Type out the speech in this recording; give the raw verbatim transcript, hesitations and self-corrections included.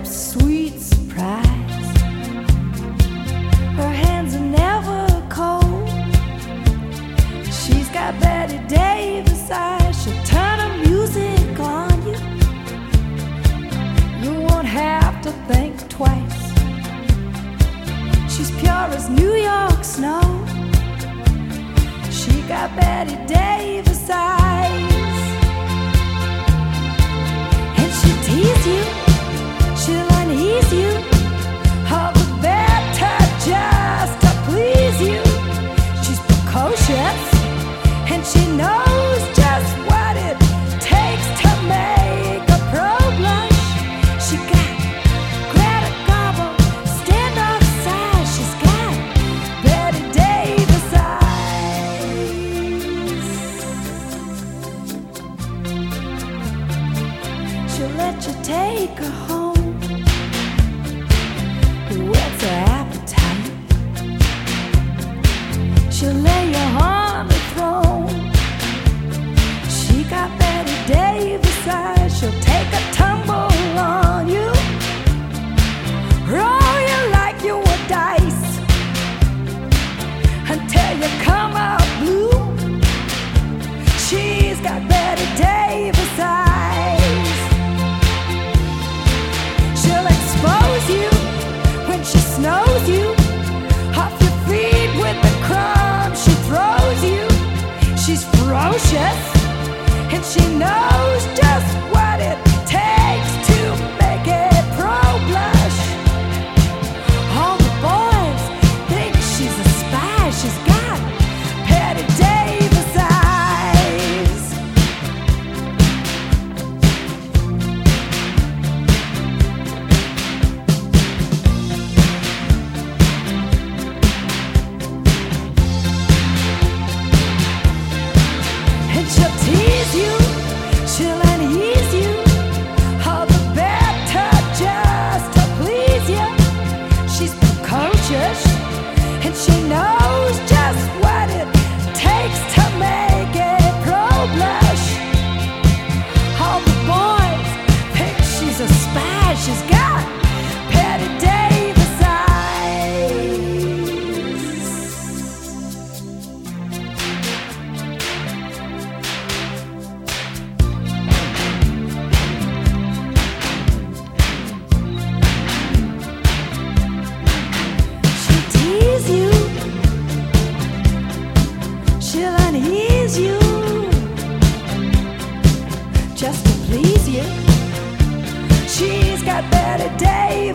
lips, sweet surprise. Her hands are never cold. She's got Betty Davis eyes. She'll turn her music on you. You won't have to think twice. She's pure as New York snow. She got Betty Davis eyes. And she'll tease you, she'll unease you, all the better just to please you. She's precocious, and she knows just what it takes to make a pro blush. She got Greta Garbo, standoff size. She's got Betty Davis eyes. She'll let you take her home, whets her appetite. She'll lay you on the throne. She got Betty Davis eyes. She'll take a tumble on you, roll you like you were dice, until you come out blue. She's got Betty Davis eyes. She'll expose you when she snows you off your feet with the crumbs she throws you. She's ferocious, and she knows just what it takes to make it pro blush. All the boys think she's a spy. She's got Betty Davis eyes. And she'll tease you, she'll unease you, all the better just to please you. She's precocious, and she knows just what it takes to make it pro blush. All the boys think she's a spy. She's got Betty Davis eyes. She'll tease you, she'll unease you, just to please you. She's got Betty Davis